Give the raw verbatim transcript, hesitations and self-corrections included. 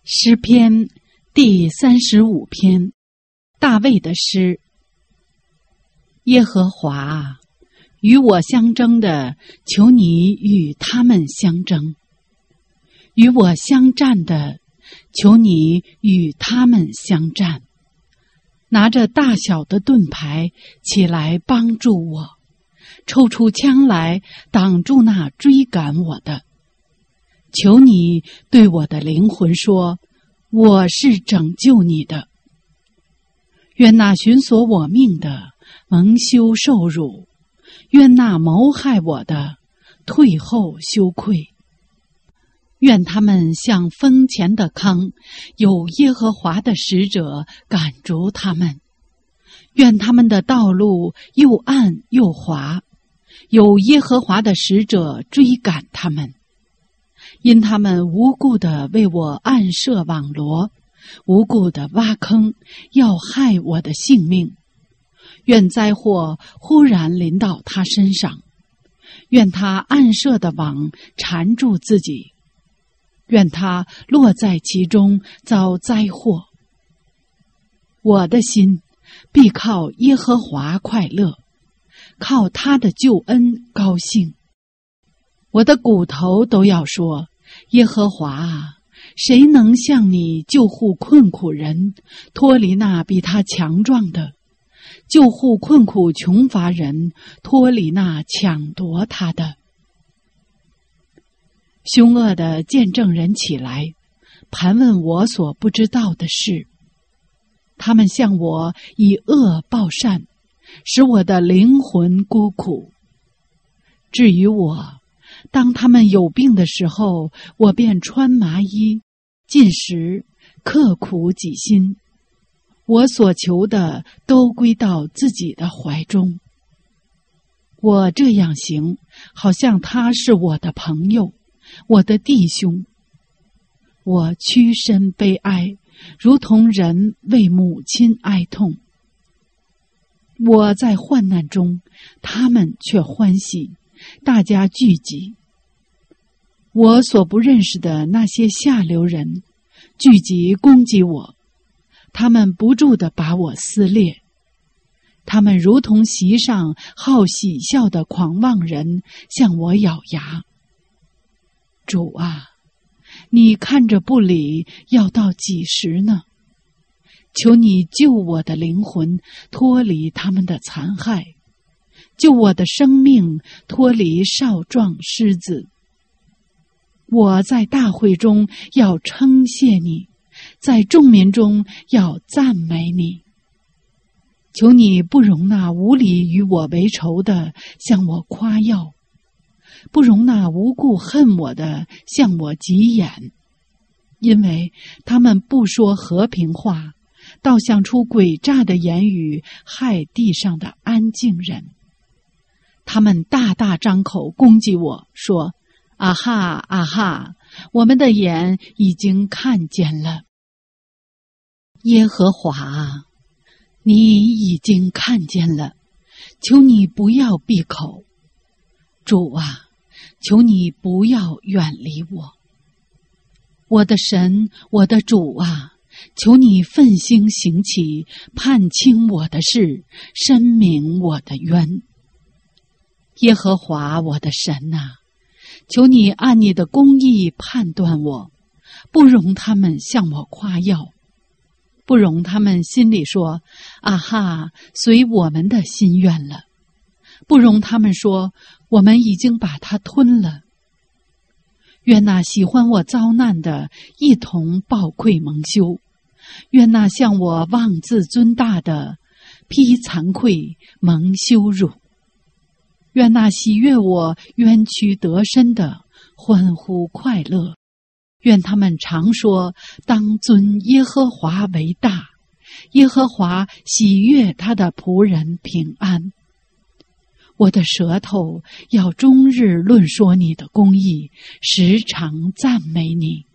诗篇第三十五篇，大卫的诗。耶和华，与我相争的，求你与他们相争；与我相战的，求你与他们相战。拿着大小的盾牌起来帮助我，抽出枪来挡住那追赶我的。求你对我的灵魂说，我是拯救你的。愿那寻索我命的蒙羞受辱，愿那谋害我的退后羞愧。愿他们像风前的糠，有耶和华的使者赶逐他们。愿他们的道路又暗又滑，有耶和华的使者追赶他们。因他们无故地为我暗设网罗，无故地挖坑，要害我的性命。愿灾祸忽然临到他身上，愿他暗设的网缠住自己，愿他落在其中遭灾祸。我的心必靠耶和华快乐，靠他的救恩高兴。我的骨头都要说，耶和华啊，谁能向你救护困苦人，脱离那比他强壮的，救护困苦穷乏人，脱离那抢夺他的。凶恶的见证人起来，盘问我所不知道的事。他们向我以恶报善，使我的灵魂孤苦。至于我，当他们有病的时候，我便穿麻衣，进食，刻苦己心。我所求的都归到自己的怀中。我这样行，好像他是我的朋友，我的弟兄。我屈身悲哀，如同人为母亲哀痛。我在患难中，他们却欢喜，大家聚集。我所不认识的那些下流人聚集攻击我，他们不住地把我撕裂。他们如同席上好喜笑的狂妄人，向我咬牙。主啊，你看着不理，要到几时呢？求你救我的灵魂脱离他们的残害，救我的生命脱离少壮狮子。我在大会中要称谢你，在众民中要赞美你。求你不容那无理与我为仇的向我夸耀，不容那无故恨我的向我急眼，因为他们不说和平话，倒想出诡诈的言语，害地上的安静人。他们大大张口攻击我，说，啊哈啊哈，我们的眼已经看见了。耶和华，你已经看见了，求你不要闭口。主啊，求你不要远离我。我的神，我的主啊，求你奋心行起，判清我的事，申明我的冤。耶和华我的神啊，求你按你的公义判断我，不容他们向我夸耀，不容他们心里说，啊哈，随我们的心愿了，不容他们说，我们已经把它吞了。愿那喜欢我遭难的一同抱愧蒙羞，愿那向我妄自尊大的披惭愧蒙羞辱。愿那喜悦我冤屈得伸的欢呼快乐。愿他们常说，当尊耶和华为大，耶和华喜悦他的仆人平安。我的舌头要终日论说你的公义，时常赞美你。